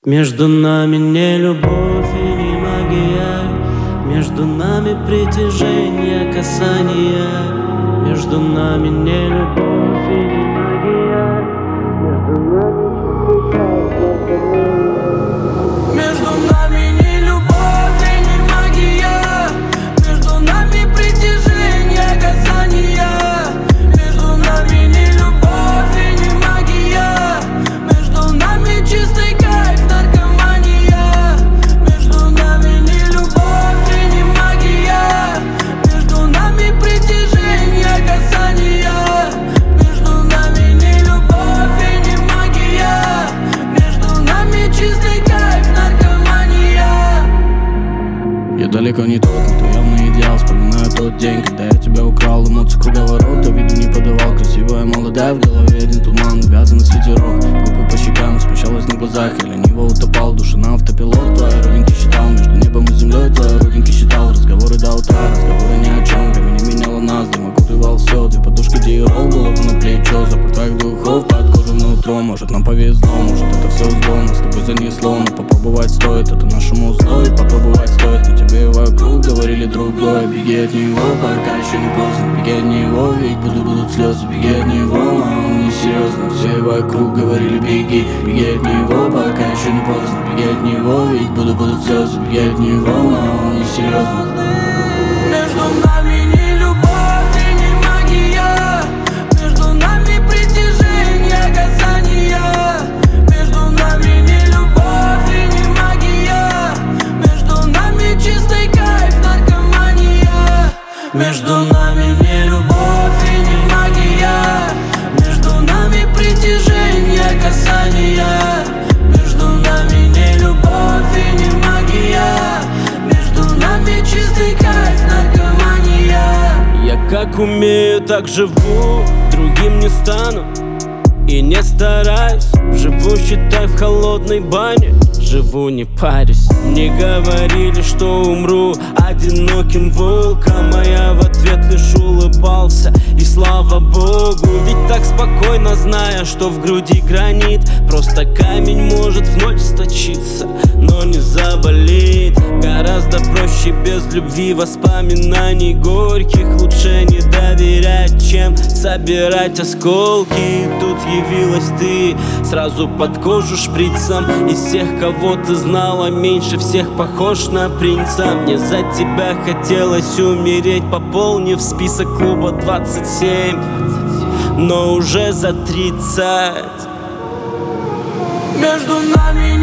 Между нами не любовь и не магия, между нами притяжение, касание. Между нами не любовь и не магия, между нами чистый кайф. Между нами не любовь и не магия, между нами притяжение, касание. Между нами не любовь и не магия, между нами чистый кайф, наркомания. Между нами не любовь и не магия, между нами притяжение, касание. Между нами не любовь и не магия, между нами чистый кайф, наркомания. Я далеко не тот, но твой явный идеал. Вспоминаю тот день, когда я тебя украл. Эмоции круговорота, виду не подавал. Красивая, молодая, в голове один туман. Вязаный свитерок, губы по щекам, смущалась на глазах. Я лениво утопал, душа на автопилот. Твои родинки считал, между небом и землей. Твои родинки считал, разговоры до утра. Разговоры ни о чем, время не меняло нас. Дым окутывал все, две подушки Диол, голову на плечо. Запах твоих духов под кожу внутрь. Может нам повезло, может это все зло. Нас с тобой занесло, но попробовать стоит. Это нашему зло и попробовать стоит. Но тебе вокруг говорили другое. Беги от него, пока еще не поздно. Беги от него, ведь будут слезы. Беги от него, а он не серьезно. Все вокруг говорили беги. Беги от него, пока еще не поздно. Беги от него, ведь будут слезы. Беги от него, а он не серьезно. Между нами не любовь и не магия, между нами притяжение, касание. Между нами не любовь и не магия, между нами чистый кайф, наркомания. Между нами не любовь и не магия, между нами притяжение, касание. Между нами не любовь и не магия, между нами чистый кайф, наркомания. Я как умею, так живу, другим не стану и не стараюсь. Живу, считай, в холодной бане, живу, не парюсь. Мне говорили, что умру одиноким волком, а я в ответ лишь улыбался, и слава богу. Ведь так спокойно, зная, что в груди гранит. Просто камень может вновь сточиться, но не заболит. Гораздо проще без любви, воспоминаний горьких. Лучше не доверять, чем собирать осколки. И тут явилась ты, сразу под кожу шприцем. Из всех, кого ты знала, меньше всех похож на принца. Мне за тебя хотелось умереть, пополнив список клуба 27, но уже за 30. Между нами